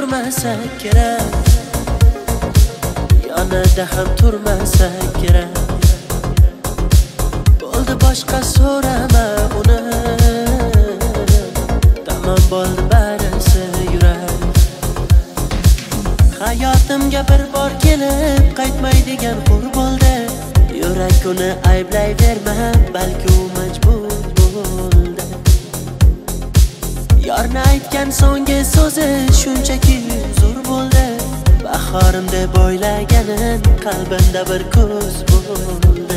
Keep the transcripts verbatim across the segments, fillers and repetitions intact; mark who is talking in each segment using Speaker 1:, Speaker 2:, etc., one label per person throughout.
Speaker 1: ko'rmasa kerak, yonida ham turmasa kerak. Bo'ldi boshqa so'rama uni, tamom bo'ldi barisi yurak. Hayotimga bir bor kelib qaytmaydigan qur bo'ldi. Yurak uni ayblayverma, balki u majbur bo'ldi. Yorni aytgan so'nggi so'zi shunchaki zo'r bo'ldi. Bahorim deb o'ylaganin qalbimda bir ko'z bo'ldi.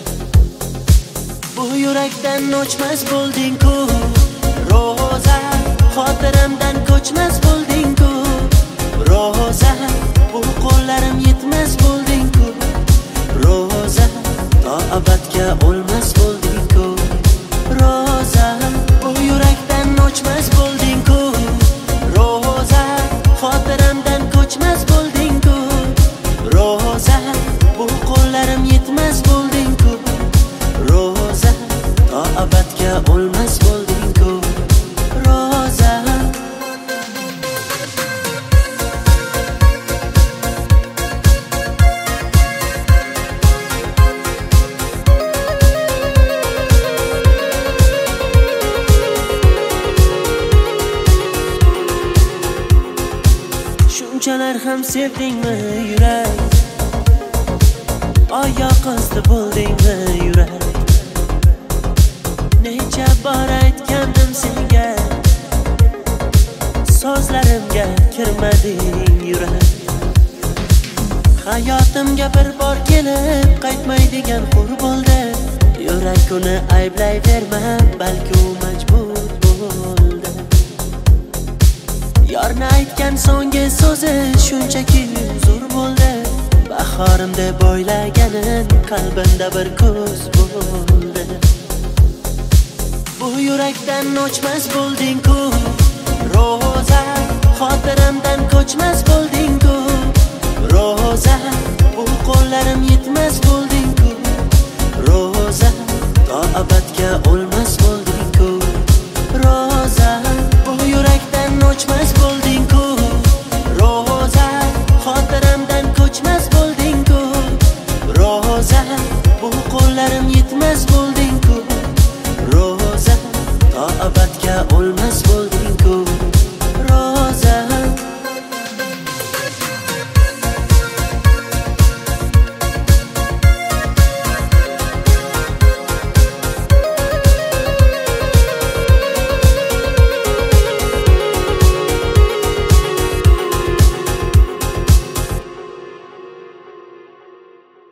Speaker 1: Bu yurakdan o'chmas bo'lding-ku Roza, xotiramdan ko'chmas bo'lding-ku Roza, bu qo'llarim yetmas bo'lding-ku Roza, to abadga o'lmas bo'lding-ku Roza, bu yurakdan o'chmas bo'lding-ku Roza, xotiramdan ko'chmas bo'lding-ku Roza, bu qo'llarim yetmas bo'lding-ku Roza, to abadga o'lmas bo'lding-ku Roza. Shunchalar ham sevdingmi yurak, oyoq osti bo'ldingmi yurak. Necha bor aytgandim senga, so'zlarimga kirmading yurak. Hayotimga bir bor kelib qaytmaydigan qur bo'ldi. Yurak uni ayblayverma, balki u majbur bo'ldi. Yorni aytgan so'nggi so'zi shunchaki zo'r bo'ldi. Bahorim deb o'ylaganin qalbimda bir ko'z bo'ldi. Bu yurakdan o'chmas bo'lding-ku Roza, xotiramdan ko'chmas bo'lding-ku Roza, bu qo'llarim yetmas bo'lding-ku Roza, to abadga o'lmas bo'lding-ku Roza, bu yurakdan o'chmas